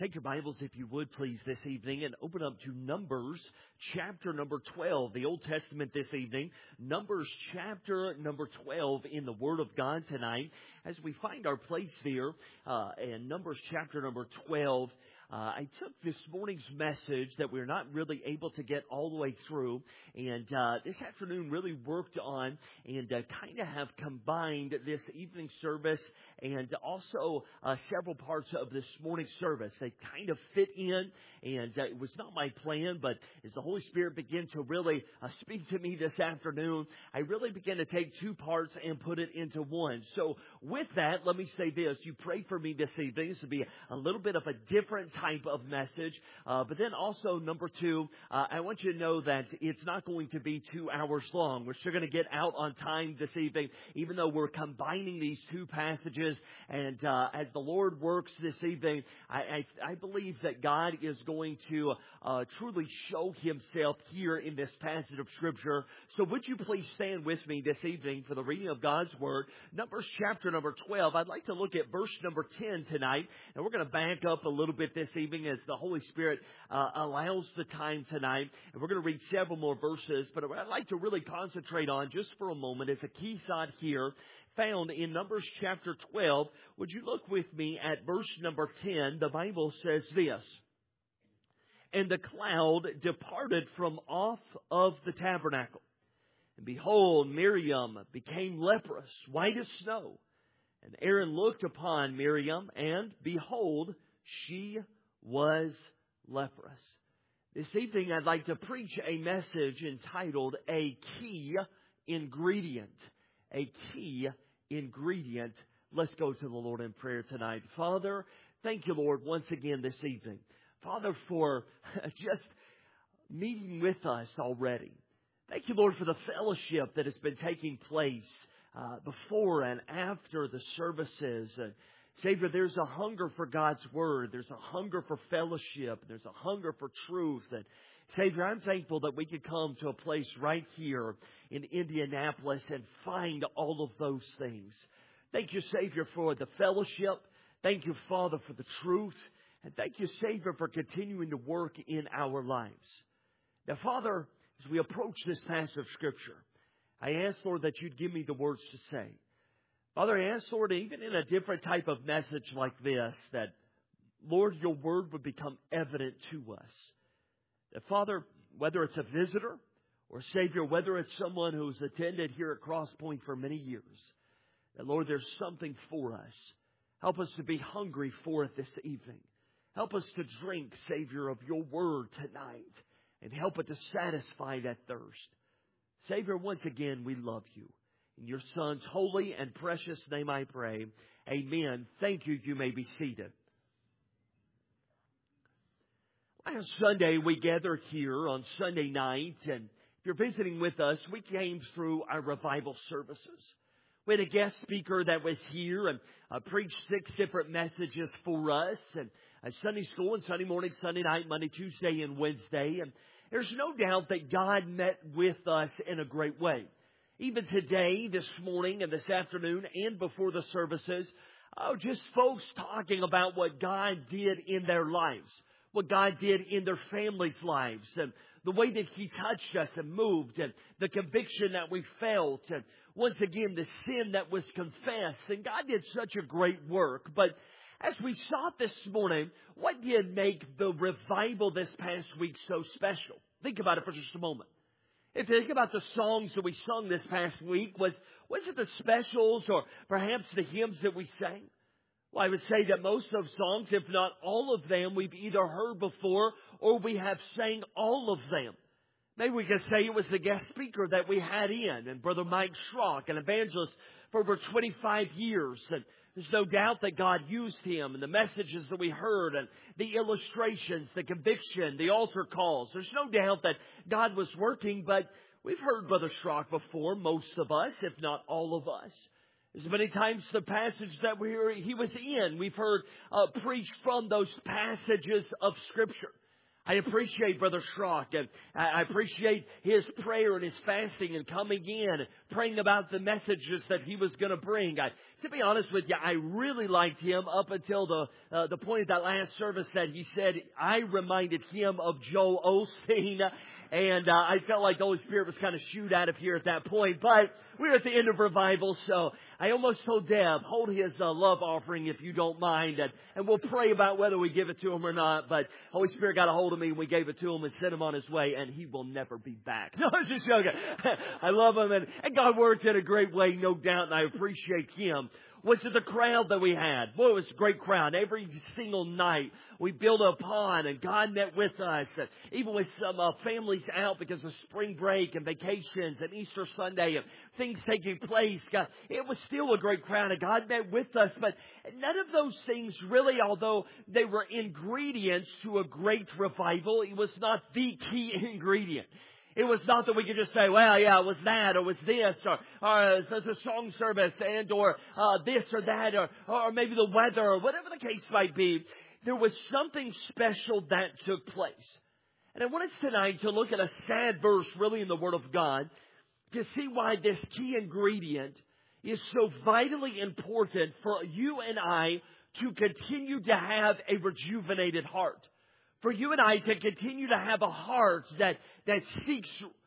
Take your Bibles, if you would, please, this evening and open up to Numbers chapter number 12, the Old Testament this evening. Numbers chapter number 12 in the Word of God tonight. As we find our place there in Numbers chapter number 12, I took this morning's message that we're not really able to get all the way through, and this afternoon really worked on and kind of have combined this evening service and also several parts of this morning's service. They kind of fit in, and it was not my plan, but as the Holy Spirit began to really speak to me this afternoon, I really began to take two parts and put it into one. So with that, let me say this. You pray for me this evening. This will be a little bit of a different type of message. But then also, number two, I want you to know that it's not going to be 2 hours long. We're still going to get out on time this evening, even though we're combining these two passages. And as the Lord works this evening, I believe that God is going to truly show Himself here in this passage of Scripture. So would you please stand with me this evening for the reading of God's Word. Numbers chapter number 12. I'd like to look at verse number 10 tonight. And we're going to back up a little bit this evening as the Holy Spirit allows the time tonight. And we're going to read several more verses. But what I'd like to really concentrate on just for a moment is a key thought here found in Numbers chapter 12. Would you look with me at verse number 10? The Bible says this. And the cloud departed from off of the tabernacle. And behold, Miriam became leprous, white as snow. And Aaron looked upon Miriam, and behold, she was leprous. This evening I'd like to preach a message entitled, A Key Ingredient. A key ingredient. Let's go to the Lord in prayer tonight. Father, thank you, Lord, once again this evening. Father, for just meeting with us already. Thank you, Lord, for the fellowship that has been taking place before and after the services. And Savior, there's a hunger for God's Word. There's a hunger for fellowship. There's a hunger for truth. And Savior, I'm thankful that we could come to a place right here in Indianapolis and find all of those things. Thank you, Savior, for the fellowship. Thank you, Father, for the truth. And thank you, Savior, for continuing to work in our lives. Now, Father, as we approach this passage of Scripture, I ask, Lord, that you'd give me the words to say. Father, I ask, Lord, even in a different type of message like this, that, Lord, your Word would become evident to us. That, Father, whether it's a visitor or, Savior, whether it's someone who's attended here at Cross Point for many years, that, Lord, there's something for us. Help us to be hungry for it this evening. Help us to drink, Savior, of your Word tonight, and help it to satisfy that thirst. Savior, once again, we love you. In your Son's holy and precious name I pray. Amen. Thank you. You may be seated. Last Sunday, we gathered here on Sunday night, and if you're visiting with us, we came through our revival services. We had a guest speaker that was here and preached 6 different messages for us, and Sunday school and Sunday morning, Sunday night, Monday, Tuesday, and Wednesday. And there's no doubt that God met with us in a great way. Even today, this morning and this afternoon and before the services, just folks talking about what God did in their lives, what God did in their families' lives, and the way that He touched us and moved, and the conviction that we felt, and once again, the sin that was confessed. And God did such a great work. But as we saw this morning, what did make the revival this past week so special? Think about it for just a moment. If you think about the songs that we sung this past week, was it the specials or perhaps the hymns that we sang? Well, I would say that most of songs, if not all of them, we've either heard before or we have sang all of them. Maybe we could say it was the guest speaker that we had in, and Brother Mike Schrock, an evangelist for over 25 years. And there's no doubt that God used him and the messages that we heard and the illustrations, the conviction, the altar calls. There's no doubt that God was working, but we've heard Brother Schrock before, most of us, if not all of us. As many times the passage that he was in, we've heard preached from those passages of Scripture. I appreciate Brother Schrock, and I appreciate his prayer and his fasting and coming in and praying about the messages that he was going to bring. I to be honest with you, I really liked him up until the point of that last service that he said I reminded him of Joel Osteen. And I felt like the Holy Spirit was kind of shooed out of here at that point. But we're at the end of revival, so I almost told Deb, hold his love offering if you don't mind. And we'll pray about whether we give it to him or not. But Holy Spirit got a hold of me and we gave it to him and sent him on his way. And he will never be back. No, I was just joking. I love him. And God worked in a great way, no doubt. And I appreciate him. Was it the crowd that we had? Boy, it was a great crowd. Every single night we built a pond and God met with us. And even with some families out because of spring break and vacations and Easter Sunday and things taking place. God, it was still a great crowd and God met with us. But none of those things really, although they were ingredients to a great revival, it was not the key ingredient. It was not that we could just say, well, yeah, it was that, or it was this, or it was a song service, and or this or that, or maybe the weather, or whatever the case might be. There was something special that took place. And I want us tonight to look at a sad verse really in the Word of God to see why this key ingredient is so vitally important for you and I to continue to have a rejuvenated heart. For you and I to continue to have a heart that seeks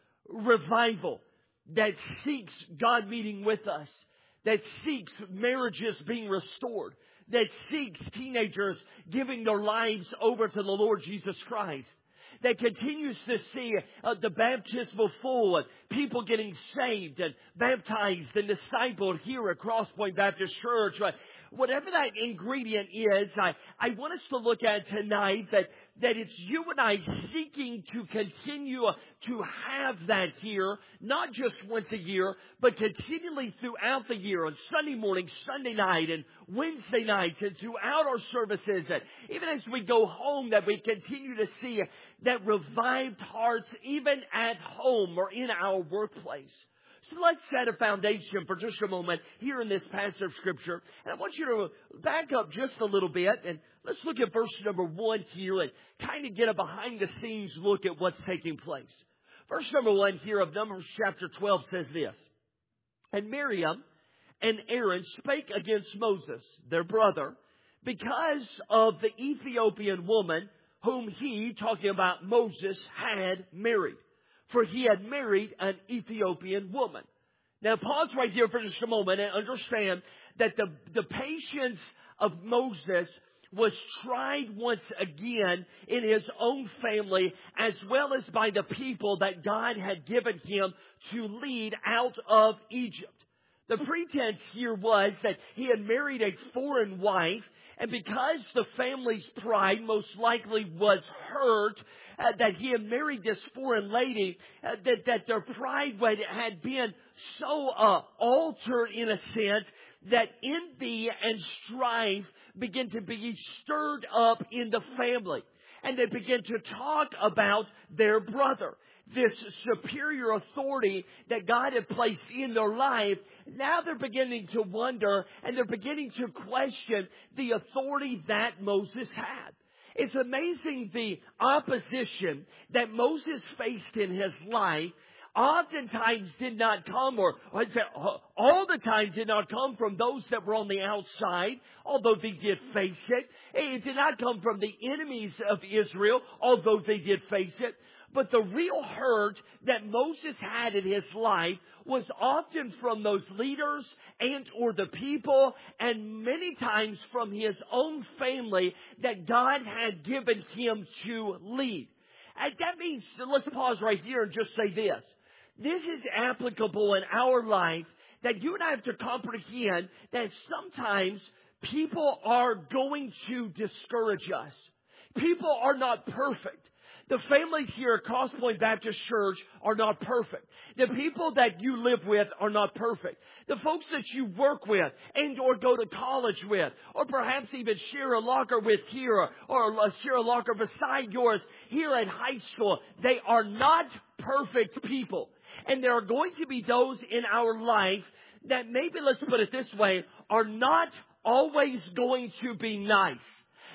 revival, that seeks God meeting with us, that seeks marriages being restored, that seeks teenagers giving their lives over to the Lord Jesus Christ, that continues to see the baptismal full and people getting saved and baptized and discipled here at Crosspoint Baptist Church. Whatever that ingredient is, I want us to look at tonight that it's you and I seeking to continue to have that here, not just once a year, but continually throughout the year, on Sunday morning, Sunday night, and Wednesday nights, and throughout our services, and even as we go home, that we continue to see that revived hearts even at home or in our workplace. So let's set a foundation for just a moment here in this passage of Scripture. And I want you to back up just a little bit and let's look at verse number 1 here and kind of get a behind-the-scenes look at what's taking place. Verse number 1 here of Numbers chapter 12 says this, "And Miriam and Aaron spake against Moses, their brother, because of the Ethiopian woman whom he," talking about Moses, "had married. For he had married an Ethiopian woman." Now pause right here for just a moment and understand that the patience of Moses was tried once again in his own family as well as by the people that God had given him to lead out of Egypt. The pretense here was that he had married a foreign wife, and because the family's pride most likely was hurt, that he had married this foreign lady, that their pride had been so altered in a sense that envy and strife began to be stirred up in the family. And they began to talk about their brother. This superior authority that God had placed in their life, now they're beginning to wonder and they're beginning to question the authority that Moses had. It's amazing the opposition that Moses faced in his life oftentimes did not come, or I'd say all the time did not come from those that were on the outside, although they did face it. It did not come from the enemies of Israel, although they did face it. But the real hurt that Moses had in his life was often from those leaders and or the people, and many times from his own family that God had given him to lead. And that means, let's pause right here and just say this. This is applicable in our life, that you and I have to comprehend that sometimes people are going to discourage us. People are not perfect. The families here at Crosspoint Baptist Church are not perfect. The people that you live with are not perfect. The folks that you work with and or go to college with, or perhaps even share a locker with here, or share a locker beside yours here at high school, they are not perfect people. And there are going to be those in our life that maybe, let's put it this way, are not always going to be nice.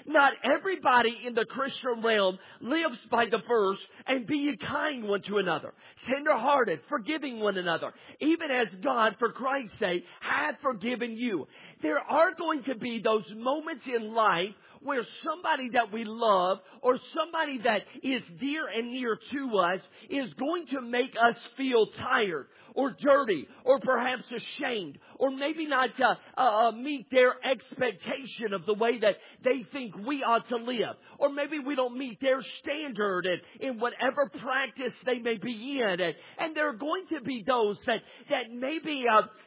Not everybody in the Christian realm lives by the verse, and be ye kind one to another, tenderhearted, forgiving one another, even as God, for Christ's sake, hath forgiven you. There are going to be those moments in life where somebody that we love or somebody that is dear and near to us is going to make us feel tired or dirty or perhaps ashamed or maybe not meet their expectation of the way that they think we ought to live. Or maybe we don't meet their standard in whatever practice they may be in. And there are going to be those that maybe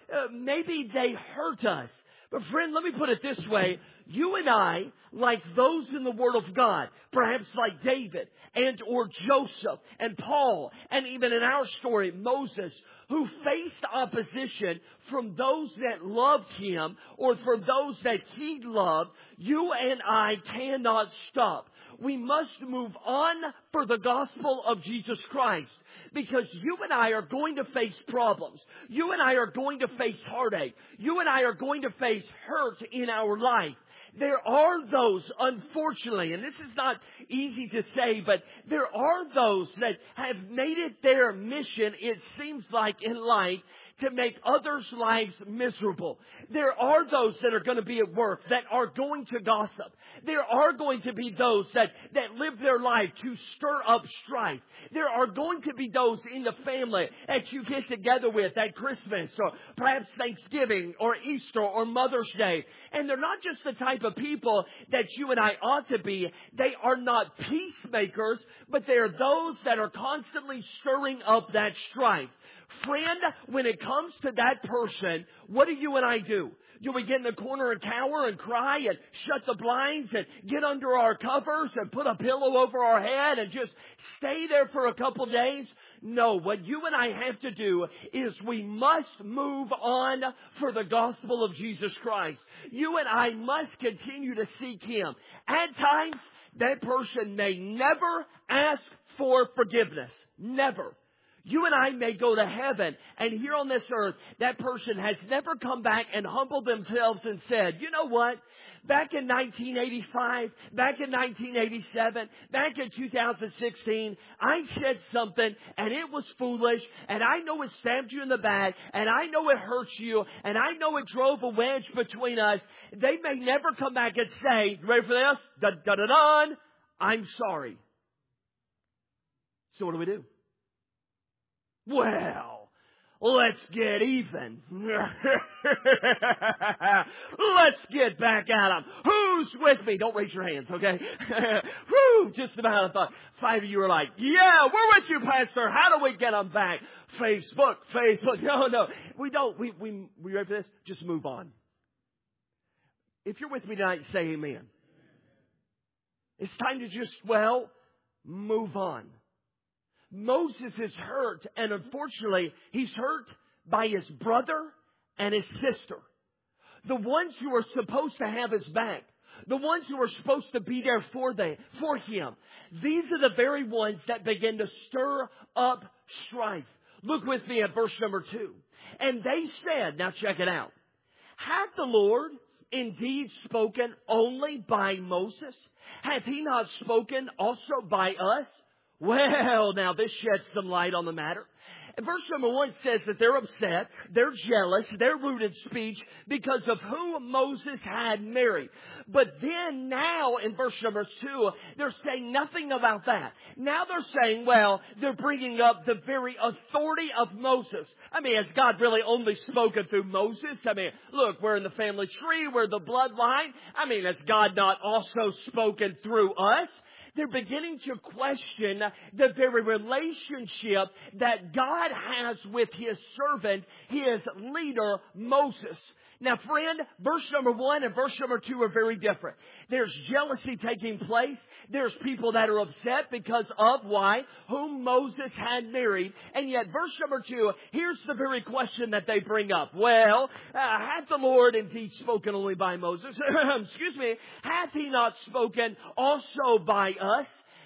they hurt us. But friend, let me put it this way. You and I, like those in the Word of God, perhaps like David and or Joseph and Paul, and even in our story, Moses, who faced opposition from those that loved him or from those that he loved, you and I cannot stop. We must move on for the gospel of Jesus Christ. Because you and I are going to face problems. You and I are going to face heartache. You and I are going to face hurt in our life. There are those, unfortunately, and this is not easy to say, but there are those that have made it their mission, it seems like, in life, to make others' lives miserable. There are those that are going to be at work that are going to gossip. There are going to be those that live their life to stir up strife. There are going to be those in the family that you get together with at Christmas or perhaps Thanksgiving or Easter or Mother's Day. And they're not just the type of people that you and I ought to be. They are not peacemakers, but they are those that are constantly stirring up that strife. Friend, when it comes to that person, what do you and I do? Do we get in the corner and cower and cry and shut the blinds and get under our covers and put a pillow over our head and just stay there for a couple days? No, what you and I have to do is we must move on for the gospel of Jesus Christ. You and I must continue to seek Him. At times, that person may never ask for forgiveness. Never. You and I may go to heaven, and here on this earth, that person has never come back and humbled themselves and said, you know what? Back in 1985, back in 1987, back in 2016, I said something, and it was foolish, and I know it stabbed you in the back, and I know it hurt you, and I know it drove a wedge between us. They may never come back and say, you ready for this? Dun-dun-dun-dun, I'm sorry. So what do? Well, let's get even. Let's get back at them. Who's with me? Don't raise your hands, okay? Whew, just about I thought 5 of you were like, yeah, we're with you, Pastor. How do we get them back? Facebook. No. We don't. We ready for this? Just move on. If you're with me tonight, say amen. It's time to just, move on. Moses is hurt, and unfortunately, he's hurt by his brother and his sister. The ones who are supposed to have his back. The ones who are supposed to be there for him. These are the very ones that begin to stir up strife. Look with me at verse number 2. And they said, now check it out. Hath the Lord indeed spoken only by Moses? Hath He not spoken also by us? Well, now this sheds some light on the matter. And verse number 1 says that they're upset, they're jealous, they're rude in speech because of who Moses had married. But then now in verse number 2, they're saying nothing about that. Now they're saying, they're bringing up the very authority of Moses. I mean, has God really only spoken through Moses? I mean, look, we're in the family tree, we're the bloodline. I mean, has God not also spoken through us? They're beginning to question the very relationship that God has with His servant, His leader, Moses. Now, friend, verse number 1 and verse number 2 are very different. There's jealousy taking place. There's people that are upset because of whom Moses had married. And yet, verse number 2, here's the very question that they bring up. Hath the Lord indeed spoken only by Moses? Excuse me. Hath He not spoken also by us?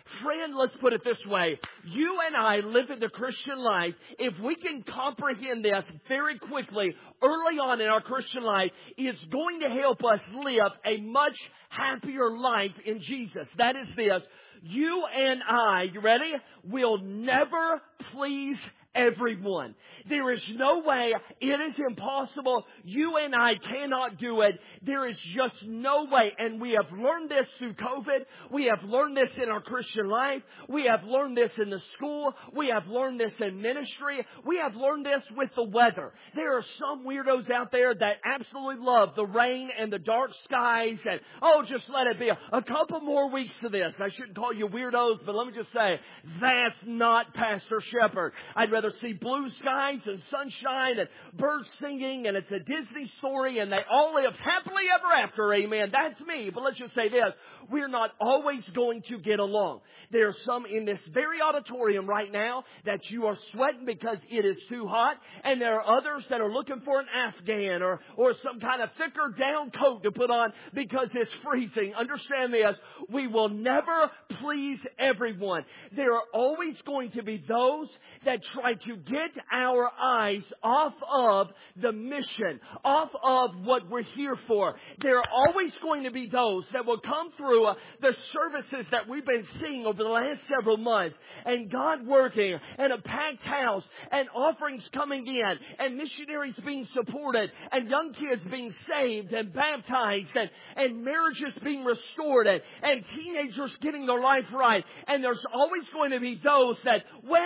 Friend, let's put it this way. You and I live in the Christian life. If we can comprehend this very quickly, early on in our Christian life, it's going to help us live a much happier life in Jesus. That is this. You and I, you ready? Will never please everyone. There is no way. It is impossible. You and I cannot do it. There is just no way. And we have learned this through COVID. We have learned this in our Christian life. We have learned this in the school. We have learned this in ministry. We have learned this with the weather. There are some weirdos out there that absolutely love the rain and the dark skies and, just let it be. A couple more weeks to this. I shouldn't call you weirdos, but let me just say, that's not Pastor Shepherd. I'd rather see blue skies and sunshine and birds singing, and it's a Disney story, and they all live happily ever after. Amen. That's me. But let's just say this. We're not always going to get along. There are some in this very auditorium right now that you are sweating because it is too hot, and there are others that are looking for an Afghan or some kind of thicker down coat to put on because it's freezing. Understand this. We will never please everyone. There are always going to be those that try to get our eyes off of the mission, off of what we're here for. There are always going to be those that will come through the services that we've been seeing over the last several months, and God working, and a packed house, and offerings coming in, and missionaries being supported, and young kids being saved and baptized, and marriages being restored, and teenagers getting their life right. And there's always going to be those that,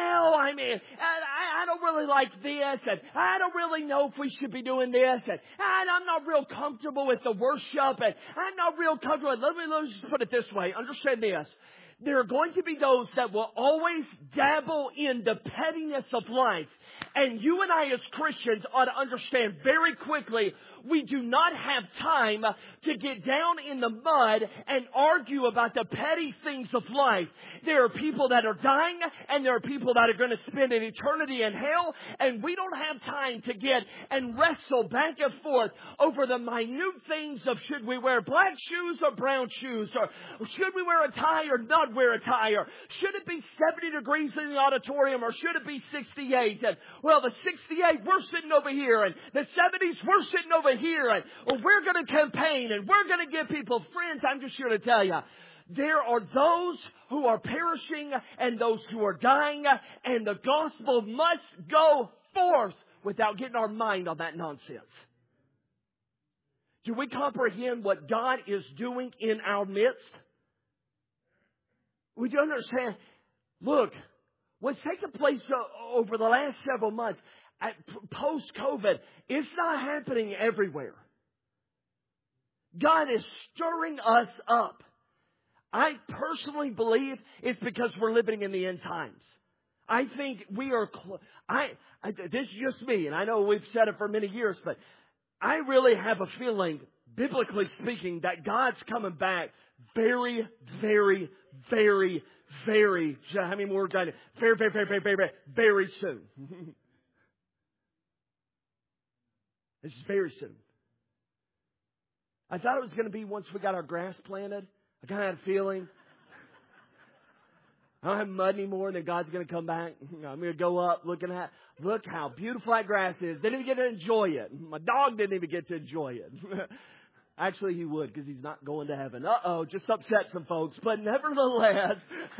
I don't really like this, and I don't really know if we should be doing this, and I'm not real comfortable with the worship, and I'm not real comfortable. Let me just put it this way. Understand this. There are going to be those that will always dabble in the pettiness of life. And you and I as Christians ought to understand very quickly, we do not have time to get down in the mud and argue about the petty things of life. There are people that are dying, and there are people that are going to spend an eternity in hell, and we don't have time to get and wrestle back and forth over the minute things of should we wear black shoes or brown shoes, or should we wear a tie or not wear a tie, or should it be 70 degrees in the auditorium or should it be 68? And the 68, we're sitting over here, and the 70s, we're sitting over here, and we're going to campaign, and we're going to give people friends. I'm just here to tell you, there are those who are perishing and those who are dying, and the gospel must go forth without getting our mind on that nonsense. Do we comprehend what God is doing in our midst? We do understand. Look, what's taken place over the last several months, post-COVID, it's not happening everywhere. God is stirring us up. I personally believe it's because we're living in the end times. I think we are. This is just me, and I know we've said it for many years, but I really have a feeling, biblically speaking, that God's coming back very, very, very, very. How many more words? Very, very, very, very, very, very soon. This is very soon. I thought it was going to be once we got our grass planted. I kind of had a feeling. I don't have mud anymore, and then God's going to come back. I'm going to go up look how beautiful that grass is. Didn't even get to enjoy it. My dog didn't even get to enjoy it. Actually, he would, because he's not going to heaven. Just upset some folks. But nevertheless,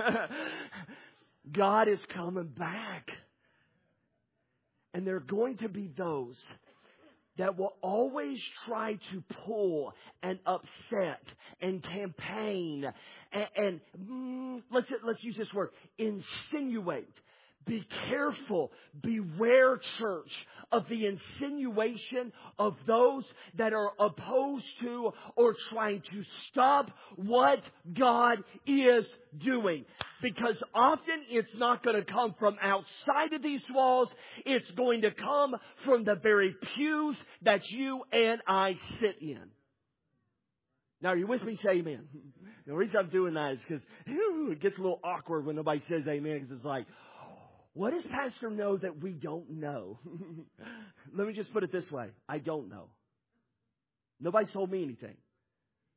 God is coming back. And there are going to be those that will always try to pull and upset and campaign and let's use this word, insinuate. Be careful, beware, church, of the insinuation of those that are opposed to or trying to stop what God is doing. Because often it's not going to come from outside of these walls. It's going to come from the very pews that you and I sit in. Now, are you with me? Say amen. The reason I'm doing that is because it gets a little awkward when nobody says amen, because it's like, what does Pastor know that we don't know? Let me just put it this way. I don't know. Nobody's told me anything.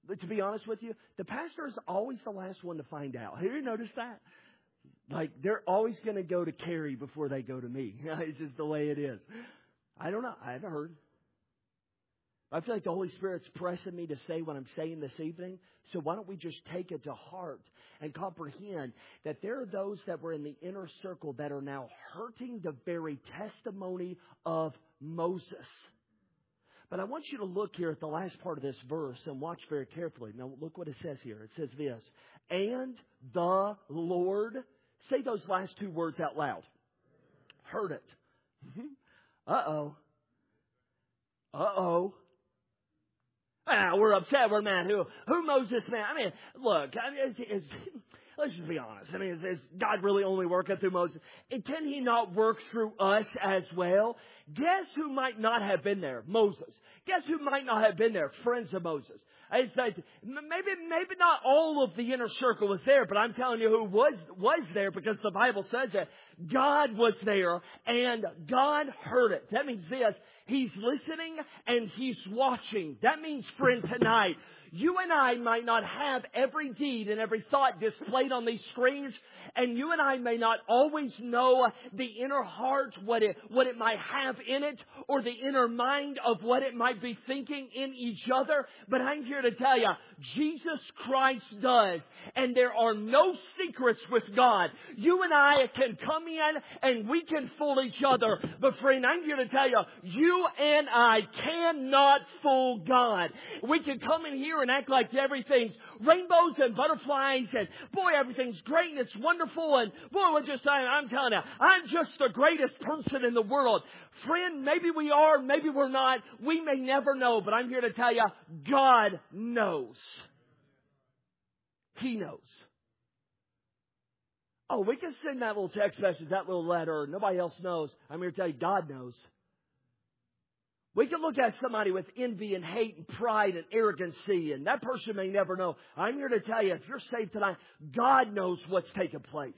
to be honest with you, the pastor is always the last one to find out. Have you noticed that? Like, they're always going to go to Carrie before they go to me. It's just the way it is. I don't know. I haven't heard. I feel like the Holy Spirit's pressing me to say what I'm saying this evening. So why don't we just take it to heart and comprehend that there are those that were in the inner circle that are now hurting the very testimony of Moses. But I want you to look here at the last part of this verse and watch very carefully. Now look what it says here. It says this, and the Lord, say those last two words out loud. Heard it. Uh-oh. Uh-oh. We're upset. We're mad. Who Moses man? I mean, look, let's just be honest. I mean, is God really only working through Moses? And can He not work through us as well? Guess who might not have been there? Moses. Guess who might not have been there? Friends of Moses. I said, maybe not all of the inner circle was there, but I'm telling you who was there, because the Bible says that God was there and God heard it. That means this. He's listening and He's watching. That means, friend, tonight, you and I might not have every deed and every thought displayed on these screens, and you and I may not always know the inner heart, what it might have in it, or the inner mind of what it might be thinking in each other. But I'm here to tell you, Jesus Christ does, and there are no secrets with God. You and I can come in and we can fool each other. But friend, I'm here to tell you, you and I cannot fool God. We can come in here and act like everything's rainbows and butterflies, and boy, everything's great and it's wonderful, and boy, we're just saying, I'm telling you, I'm just the greatest person in the world. Friend, maybe we are, maybe we're not. We may never know, but I'm here to tell you, God knows. He knows. Oh, we can send that little text message, that little letter. Nobody else knows. I'm here to tell you, God knows. We can look at somebody with envy and hate and pride and arrogancy, and that person may never know. I'm here to tell you, if you're saved tonight, God knows what's taking place.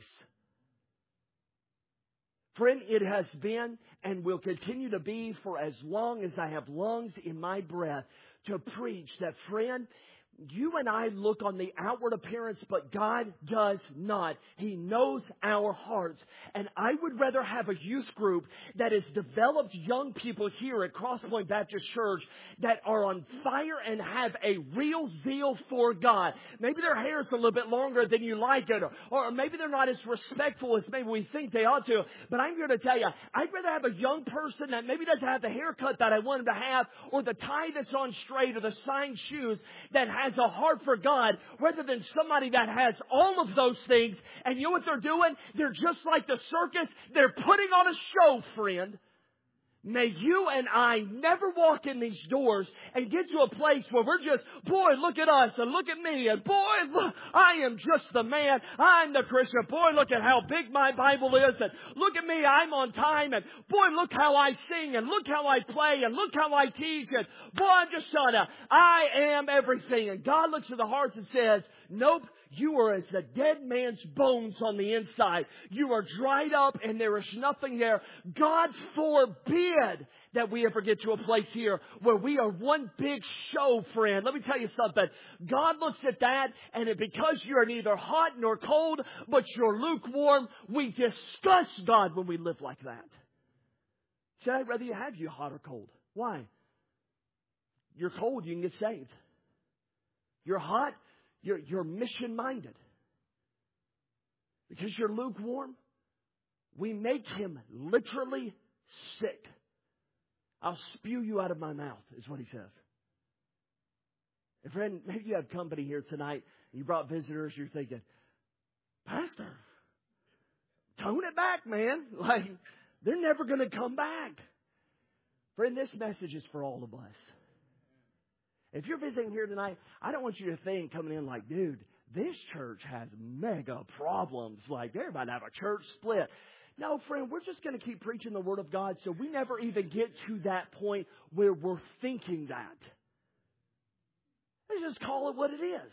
Friend, it has been and will continue to be for as long as I have lungs in my breath to preach that, friend, you and I look on the outward appearance, but God does not. He knows our hearts. And I would rather have a youth group that has developed young people here at Crosspoint Baptist Church that are on fire and have a real zeal for God. Maybe their hair is a little bit longer than you like it, or maybe they're not as respectful as maybe we think they ought to. But I'm here to tell you, I'd rather have a young person that maybe doesn't have the haircut that I want him to have, or the tie that's on straight, or the signed shoes, that has a heart for God, rather than somebody that has all of those things. And you know what they're doing? They're just like the circus. They're putting on a show, friend. May you and I never walk in these doors and get to a place where we're just, boy, look at us and look at me, and boy, look, I am just the man. I'm the Christian. Boy, look at how big my Bible is, and look at me, I'm on time, and boy, look how I sing, and look how I play, and look how I teach, and boy, I'm just trying to, I am everything. And God looks at the hearts and says, nope. You are as the dead man's bones on the inside. You are dried up and there is nothing there. God forbid that we ever get to a place here where we are one big show, friend. Let me tell you something. God looks at that, and because you are neither hot nor cold, but you're lukewarm, we disgust God when we live like that. See, I'd rather have you hot or cold. Why? You're cold, you can get saved. You're hot, you're mission-minded. Because you're lukewarm, we make Him literally sick. I'll spew you out of my mouth, is what He says. And friend, maybe you have company here tonight, and you brought visitors, you're thinking, Pastor, tone it back, man. Like, they're never going to come back. Friend, this message is for all of us. If you're visiting here tonight, I don't want you to think coming in like, dude, this church has mega problems. Like, they're about to have a church split. No, friend, we're just going to keep preaching the Word of God so we never even get to that point where we're thinking that. Let's just call it what it is.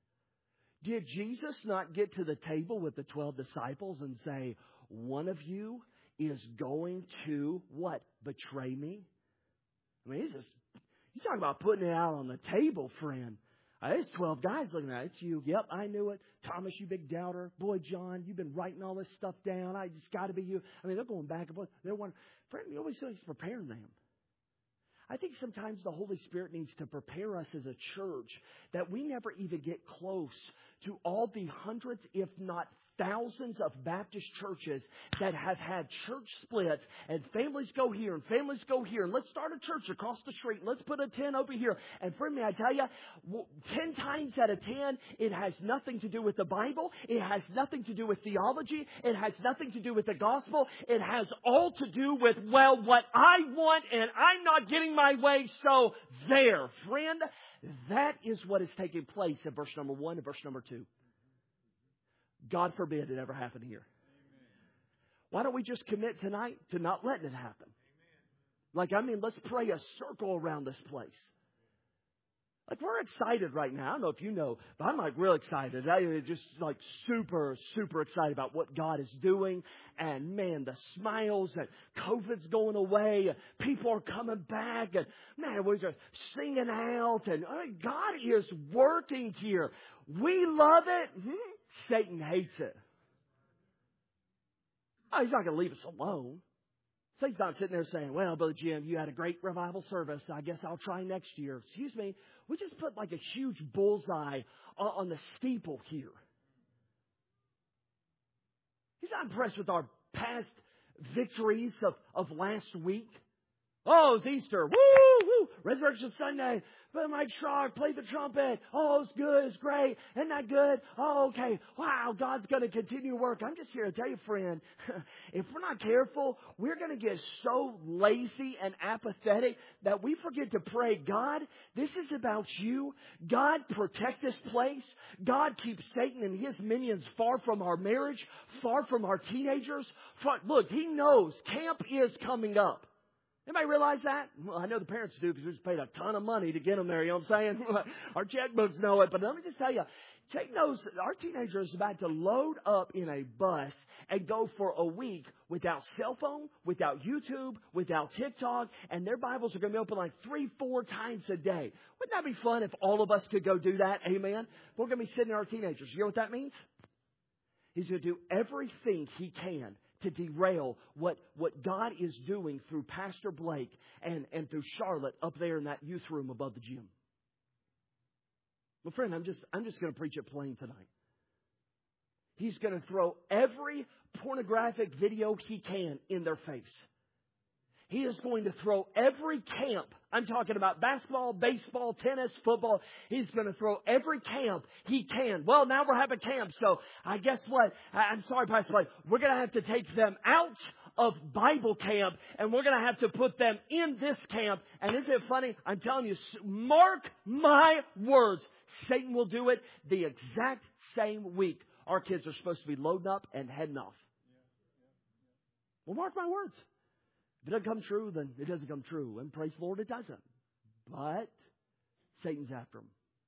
Did Jesus not get to the table with the 12 disciples and say, one of you is going to, what, betray me? I mean, you talk about putting it out on the table, friend. There's 12 guys looking at it. It's you. Yep, I knew it. Thomas, you big doubter. Boy, John, you've been writing all this stuff down. I just got to be you. I mean, they're going back and forth. They're one. Friend, you always feel he's preparing them. I think sometimes the Holy Spirit needs to prepare us as a church that we never even get close to all the hundreds, if not thousands of Baptist churches that have had church splits and families go here and families go here and let's start a church across the street and let's put a tent over here. And friend, may I tell you, 10 times out of 10, it has nothing to do with the Bible. It has nothing to do with theology. It has nothing to do with the gospel. It has all to do with, well, what I want and I'm not getting my way, so there. Friend, that is what is taking place in verse number 1 and verse number 2. God forbid it ever happen here. Why don't we just commit tonight to not letting it happen? Let's pray a circle around this place. We're excited right now. I don't know if you know, but I'm real excited. Just super, super excited about what God is doing. And man, the smiles and COVID's going away. And people are coming back. And man, we're just singing out. And God is working here. We love it. Satan hates it. Oh, he's not going to leave us alone. Satan's not sitting there saying, well, Brother Jim, you had a great revival service. I guess I'll try next year. Excuse me. We just put a huge bullseye on the steeple here. He's not impressed with our past victories of last week. Oh, it's Easter. Woo, woo. Resurrection Sunday. But Mike Shark played the trumpet. Oh, it's good. It's great. Isn't that good? Oh, okay. Wow, God's going to continue to work. I'm just here to tell you, friend, if we're not careful, we're going to get so lazy and apathetic that we forget to pray, God, this is about you. God, protect this place. God, keep Satan and his minions far from our marriage, far from our teenagers. Look, he knows camp is coming up. Anybody realize that? Well, I know the parents do because we just paid a ton of money to get them there. You know what I'm saying? Our checkbooks know it. But let me just tell you, Jake knows our teenager is about to load up in a bus and go for a week without cell phone, without YouTube, without TikTok, and their Bibles are going to be open 3-4 times a day. Wouldn't that be fun if all of us could go do that? Amen? We're going to be sitting there, our teenagers. You know what that means? He's going to do everything he can to derail what God is doing through Pastor Blake and through Charlotte up there in that youth room above the gym. Well, friend, I'm just going to preach it plain tonight. He's going to throw every pornographic video he can in their face. He is going to throw every camp. I'm talking about basketball, baseball, tennis, football. He's going to throw every camp he can. Well, now we're having camp, so I guess what? I'm sorry, Pastor Blake. We're going to have to take them out of Bible camp, and we're going to have to put them in this camp. And isn't it funny? I'm telling you, mark my words. Satan will do it the exact same week. Our kids are supposed to be loading up and heading off. Well, mark my words. If it doesn't come true, then it doesn't come true. And praise the Lord, it doesn't. But Satan's after them.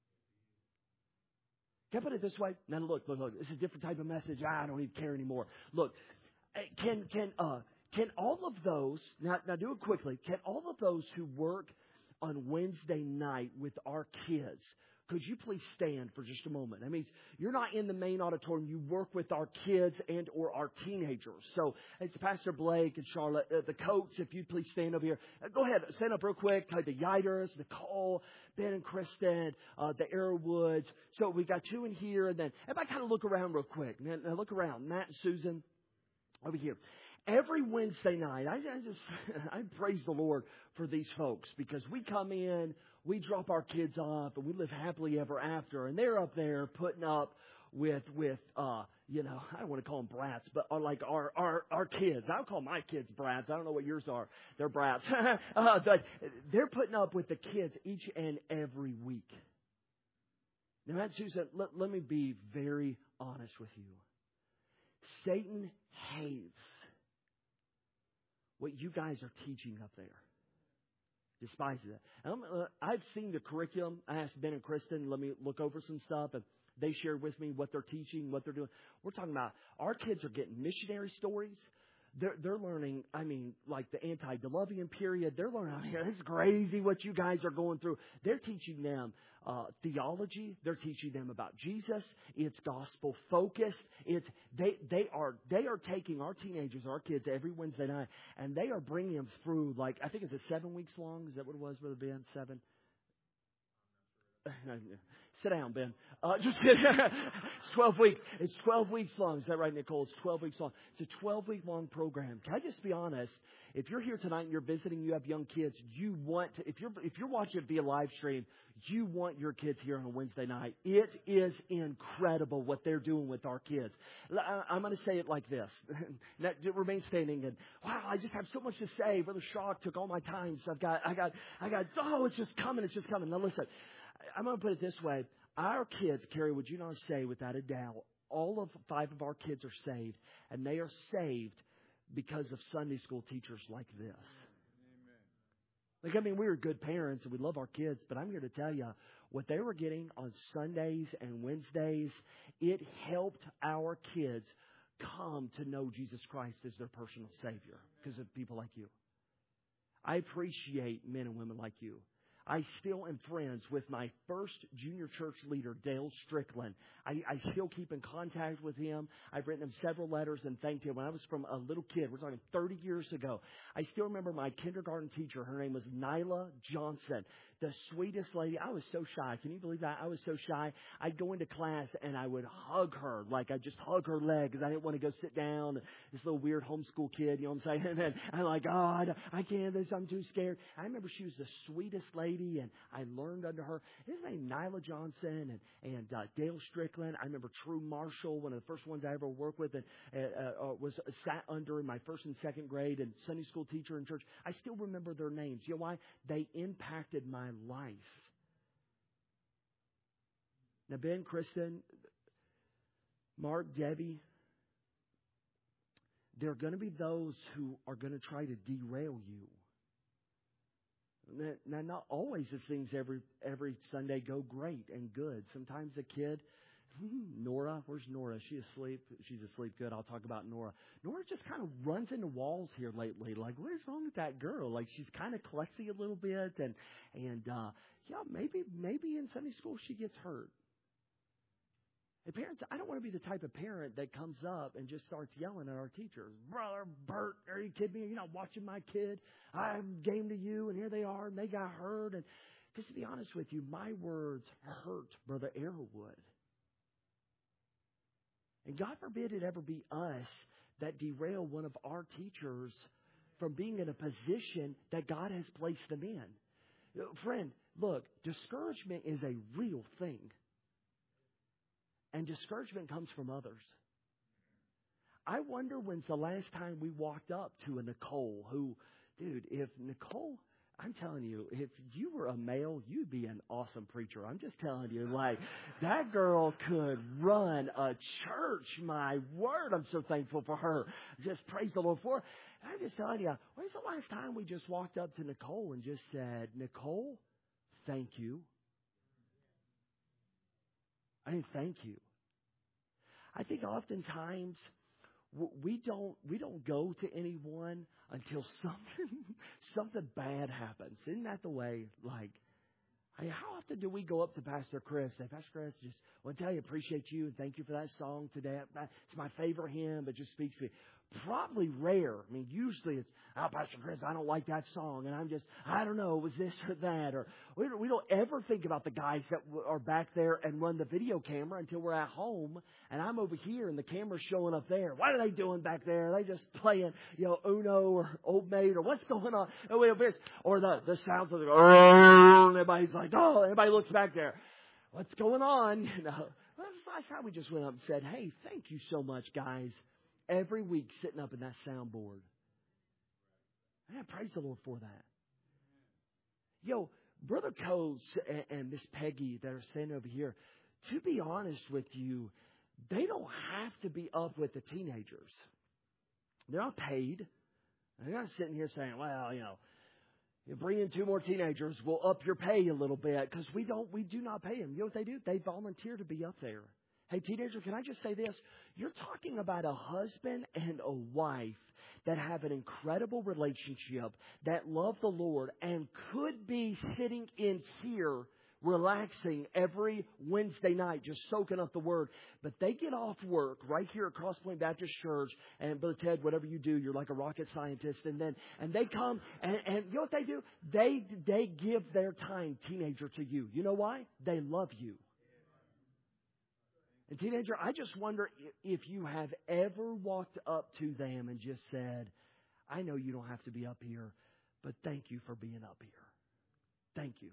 Can I put it this way? Now look. This is a different type of message. I don't even care anymore. Look, can all of those, now do it quickly, can all of those who work on Wednesday night with our kids, could you please stand for just a moment? That means you're not in the main auditorium. You work with our kids and or our teenagers. So it's Pastor Blake and Charlotte, the coach, if you'd please stand over here. Go ahead, stand up real quick. The Yiders, Nicole, Ben and Kristen, the Arrowwoods. So we got 2 in here. And then everybody kind of look around real quick. Now look around. Matt and Susan over here. Every Wednesday night, I praise the Lord for these folks because we come in, we drop our kids off, and we live happily ever after. And they're up there putting up with I don't want to call them brats, but our kids. I'll call my kids brats. I don't know what yours are. They're brats. But they're putting up with the kids each and every week. Now, Matt Susan, let me be very honest with you. Satan hates what you guys are teaching up there. Despises it. I've seen the curriculum. I asked Ben and Kristen, let me look over some stuff, and they shared with me what they're teaching, what they're doing. We're talking about our kids are getting missionary stories. they're learning, I mean, like the antediluvian period. They're learning, oh, yeah, this is crazy what you guys are going through. They're teaching them theology. They're teaching them about Jesus. It's gospel focused. They are taking our teenagers, our kids, every Wednesday night, and they are bringing them through, like, I think it's 7 weeks long. Is that what it was, Brother Ben? 7? Sit down, Ben. Just kidding. It's 12 weeks. It's 12 weeks long. Is that right, Nicole? It's 12 weeks long. It's a 12-week-long program. Can I just be honest? If you're here tonight and you're visiting, you have young kids, you want to, if you're watching it via live stream, you want your kids here on a Wednesday night. It is incredible what they're doing with our kids. I'm going to say it like this. Remain standing. And wow, I just have so much to say. Brother Shaw took all my time. So I got. Oh, it's just coming. It's just coming. Now listen. I'm going to put it this way. Our kids, Carrie, would you not say without a doubt, all of 5 of our kids are saved, and they are saved because of Sunday school teachers like this. Amen. Like, I mean, we were good parents, and we love our kids, but I'm here to tell you, what they were getting on Sundays and Wednesdays, it helped our kids come to know Jesus Christ as their personal Savior because of people like you. I appreciate men and women like you. I still am friends with my first junior church leader, Dale Strickland. I still keep in contact with him. I've written him several letters and thanked him. When I was from a little kid, we're talking 30 years ago, I still remember my kindergarten teacher. Her name was Nyla Johnson. The sweetest lady. I was so shy. Can you believe that? I was so shy. I'd go into class and I would hug her. Like, I'd just hug her leg because I didn't want to go sit down. This little weird homeschool kid, you know what I'm saying? And I'm like, oh, I can't do this. I'm too scared. I remember she was the sweetest lady, and I learned under her. His name Nyla Johnson and Dale Strickland. I remember True Marshall, one of the first ones I ever worked with, and was sat under in my first and second grade, and Sunday school teacher in church. I still remember their names. You know why? They impacted my life. Now, Ben, Kristen, Mark, Debbie, there are going to be those who are going to try to derail you. Now, not always as things every Sunday go great and good. Sometimes a kid, Nora, where's Nora? Is she asleep? She's asleep. Good. I'll talk about Nora. Nora just kind of runs into walls here lately. Like, what is wrong with that girl? Like, she's kind of klutzy a little bit, and yeah, maybe in Sunday school she gets hurt. Hey, parents, I don't want to be the type of parent that comes up and just starts yelling at our teachers. Brother Bert, are you kidding me? You're not watching my kid. I'm game to you, and here they are, and they got hurt. And because to be honest with you, my words hurt Brother Arrowwood. And God forbid it ever be us that derail one of our teachers from being in a position that God has placed them in. Friend, look, discouragement is a real thing. And discouragement comes from others. I wonder when's the last time we walked up to a Nicole who, dude, if Nicole, I'm telling you, if you were a male, you'd be an awesome preacher. I'm just telling you, like, that girl could run a church. My word, I'm so thankful for her. Just praise the Lord for her. And I'm just telling you, when's the last time we just walked up to Nicole and just said, Nicole, thank you. I mean, thank you. I think oftentimes we don't go to anyone until something bad happens. Isn't that the way? Like, how often do we go up to Pastor Chris and say, Pastor Chris, just want to tell you, appreciate you and thank you for that song today. It's my favorite hymn, but just speaks to me. Probably rare. I mean, usually it's, Pastor Chris, I don't like that song. And I don't know, it was this or that. Or we don't ever think about the guys that are back there and run the video camera until we're at home. And I'm over here and the camera's showing up there. What are they doing back there? Are they just playing, Uno or Old Maid or what's going on? Or the sounds of and everybody's like, oh, everybody looks back there. What's going on? Well, that's the last time we just went up and said, hey, thank you so much, guys. Every week sitting up in that soundboard. Man, praise the Lord for that. Brother Coates and Miss Peggy that are standing over here, to be honest with you, they don't have to be up with the teenagers. They're not paid. They're not sitting here saying, well, you bring in 2 more teenagers, we'll up your pay a little bit, because we do not pay them. You know what they do? They volunteer to be up there. Hey, teenager, can I just say this? You're talking about a husband and a wife that have an incredible relationship, that love the Lord, and could be sitting in here relaxing every Wednesday night, just soaking up the Word. But they get off work right here at Cross Point Baptist Church, and Brother Ted, whatever you do, you're like a rocket scientist. And they come, and you know what they do? They give their time, teenager, to you. You know why? They love you. And teenager, I just wonder if you have ever walked up to them and just said, I know you don't have to be up here, but thank you for being up here. Thank you.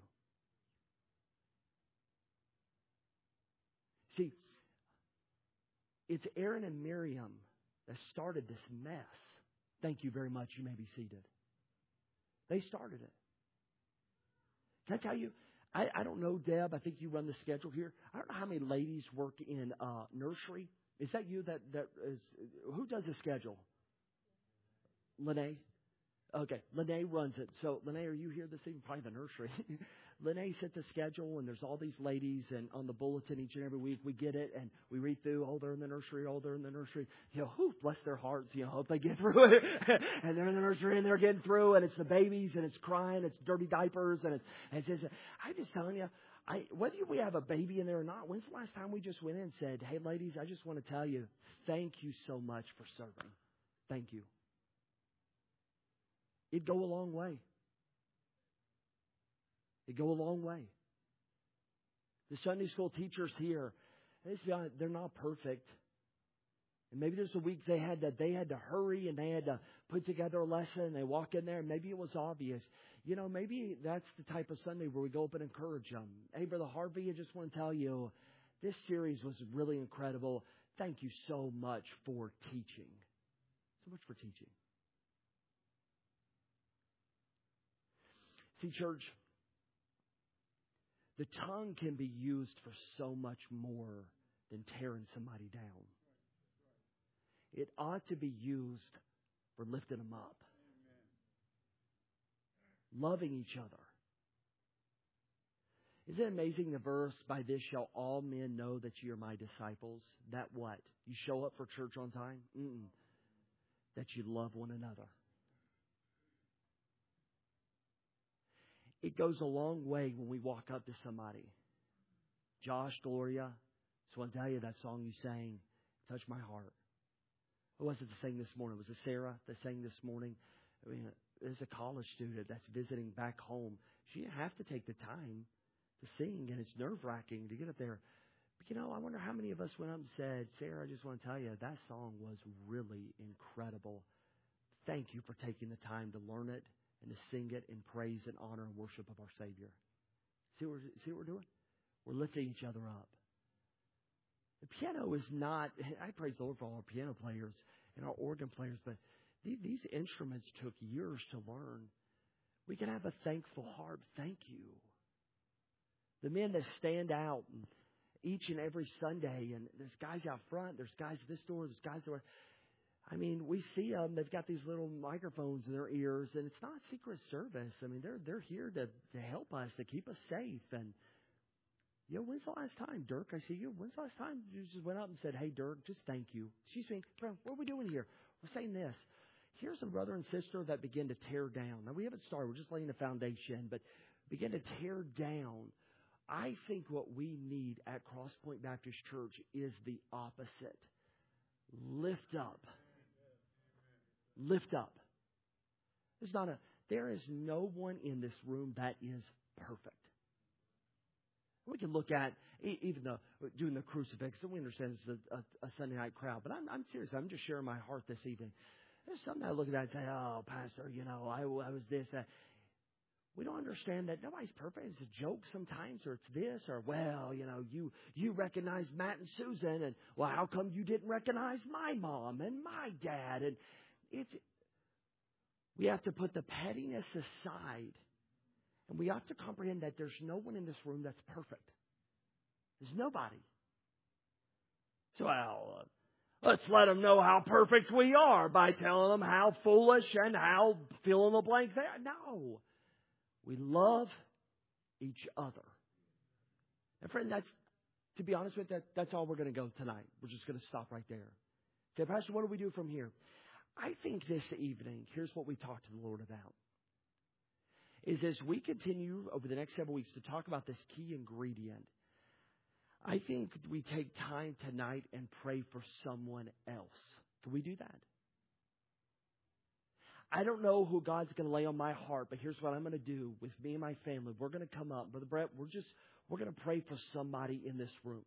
See, it's Aaron and Miriam that started this mess. Thank you very much. You may be seated. They started it. Can I tell you? I don't know, Deb. I think you run the schedule here. I don't know how many ladies work in nursery. Is that you? That is who does the schedule? Lene. Okay, Lene runs it. So, Lene, are you here this evening? Probably the nursery. Lene sets a schedule, and there's all these ladies, and on the bulletin each and every week we get it, and we read through, oh, they're in the nursery, oh, they're in the nursery. You know, bless their hearts, hope they get through it. And they're in the nursery, and they're getting through, and it's the babies, and it's crying, it's dirty diapers, and it's just, I'm just telling you, whether we have a baby in there or not, when's the last time we just went in and said, hey, ladies, I just want to tell you, thank you so much for serving. Thank you. It'd go a long way. It'd go a long way. The Sunday school teachers here, they're not perfect. And maybe there's a week they had to hurry and they had to put together a lesson and they walk in there and maybe it was obvious. Maybe that's the type of Sunday where we go up and encourage them. Hey, Brother Harvey, I just want to tell you, this series was really incredible. Thank you so much for teaching. So much for teaching. See, church, the tongue can be used for so much more than tearing somebody down. It ought to be used for lifting them up. Loving each other. Isn't it amazing the verse, by this shall all men know that ye are my disciples? That what? You show up for church on time? That you love one another. It goes a long way when we walk up to somebody. Josh, Gloria, just want to tell you that song you sang touched my heart. Who was it that sang this morning? Was it Sarah that sang this morning? I mean, there's a college student that's visiting back home. She didn't have to take the time to sing, and it's nerve-wracking to get up there. But, I wonder how many of us went up and said, Sarah, I just want to tell you, that song was really incredible. Thank you for taking the time to learn it and to sing it in praise and honor and worship of our Savior. See what we're doing? We're lifting each other up. The piano is not, I praise the Lord for all our piano players and our organ players, but these instruments took years to learn. We can have a thankful heart. Thank you. The men that stand out each and every Sunday, and there's guys out front, there's guys at this door, there's guys over. I mean, we see them. They've got these little microphones in their ears, and it's not Secret Service. I mean, they're here to help us, to keep us safe. And when's the last time, Dirk? I see you. When's the last time you just went up and said, "Hey, Dirk, just thank you"? Excuse me, what are we doing here? We're saying this. Here's a brother and sister that begin to tear down. Now, we haven't started. We're just laying the foundation, but begin to tear down. I think what we need at Cross Point Baptist Church is the opposite. Lift up. Lift up. There is no one in this room that is perfect. We can look at, even though doing the crucifix, and we understand it's a Sunday night crowd, but I'm serious. I'm just sharing my heart this evening. There's something I look at that and say, oh, Pastor, I was this, that. We don't understand that nobody's perfect. It's a joke sometimes, or it's this, or, well, you recognize Matt and Susan, and, well, how come you didn't recognize my mom and my dad? And we have to put the pettiness aside, and we have to comprehend that there's no one in this room that's perfect. There's nobody. So, let's let them know how perfect we are by telling them how foolish and how fill in the blank they are. No. We love each other. And friend, to be honest with you, that's all we're going to go tonight. We're just going to stop right there. Say, Pastor, what do we do from here? I think this evening, here's what we talk to the Lord about. Is as we continue over the next several weeks to talk about this key ingredient, I think we take time tonight and pray for someone else. Can we do that? I don't know who God's going to lay on my heart, but here's what I'm going to do with me and my family. We're going to come up. Brother Brett, we're going to pray for somebody in this room.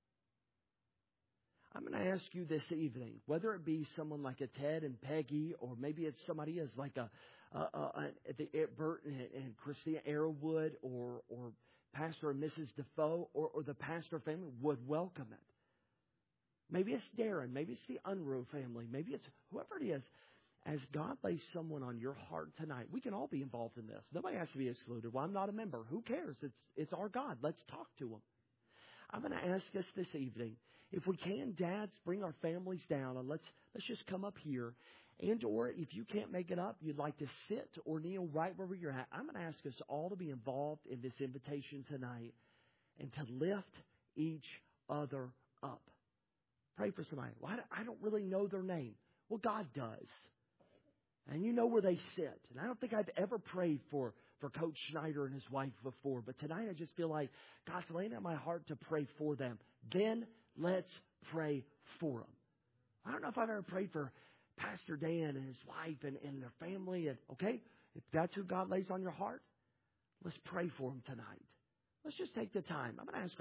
I'm going to ask you this evening, whether it be someone like a Ted and Peggy, or maybe it's somebody as like Bert and Christina Arrowwood, or Pastor and Mrs. Defoe, or the pastor family would welcome it. Maybe it's Darren. Maybe it's the Unruh family. Maybe it's whoever it is. As God lays someone on your heart tonight, we can all be involved in this. Nobody has to be excluded. Well, I'm not a member. Who cares? It's our God. Let's talk to Him. I'm going to ask us this evening, if we can, dads, bring our families down, and let's just come up here. And or if you can't make it up, you'd like to sit or kneel right where you're at, I'm going to ask us all to be involved in this invitation tonight and to lift each other up. Pray for somebody. Well, I don't really know their name. Well, God does. And you know where they sit. And I don't think I've ever prayed for Coach Schneider and his wife before. But tonight I just feel like God's laying on my heart to pray for them. Then let's pray for them. I don't know if I've ever prayed for Pastor Dan and his wife and their family. And okay, if that's who God lays on your heart, let's pray for them tonight. Let's just take the time. I'm going to ask